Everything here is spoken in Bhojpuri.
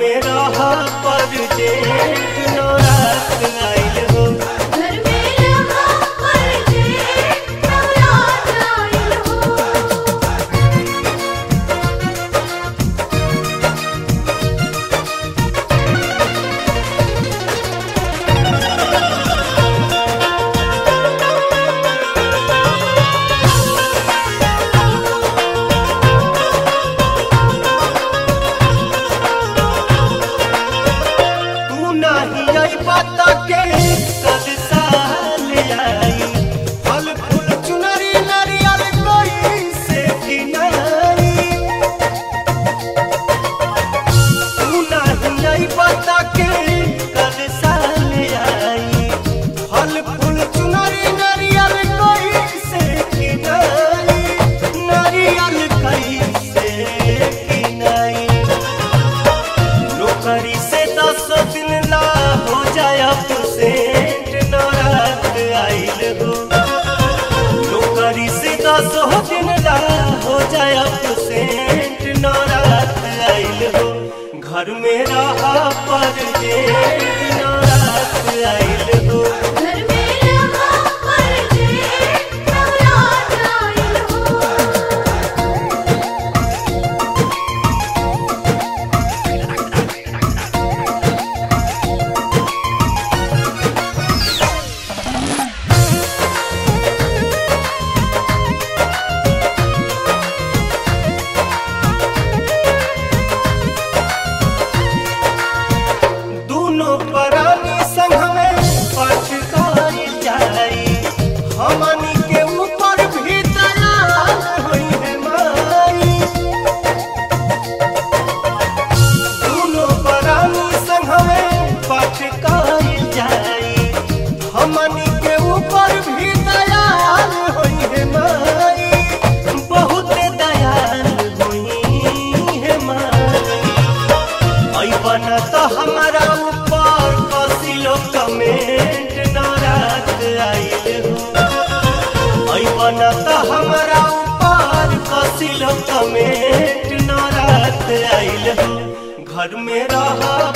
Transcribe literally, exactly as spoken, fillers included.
में रहा परदेश नवरात आइल हो। घर में रहा परदेश नवरात आइल हो। पता के कद साल आई फल फूल चुनरी नारियल कोई से किनाई तू नहीं पता के कद साल आई फल फूल चुनरी नारियल कोई से किनाई नारियल कोई से किनाई नौकरी से दस दिन ला हो जाया सेंट नवरात आइल हो। नौकरी से दस दिन ला हो जाया सेंट नवरात आइल हो। घर में रहा परदेश नवरात आइल हो। घर में रहा परदेश नवरात आइल हो। परानी संग में पटकाई जाई हमनी के ऊपर भी दयाल होई है माई। दोनों परानी संग में पटकाई जाई हमनी के ऊपर भी दयाल होई है माई। बहुत दयाल होई है माई। आई बना तो हमारा कमेंट नवरात आइल हो। आई बना तो हमारा ऊपर कसिलो कमेंट नवरात आइल हो। घर में रहा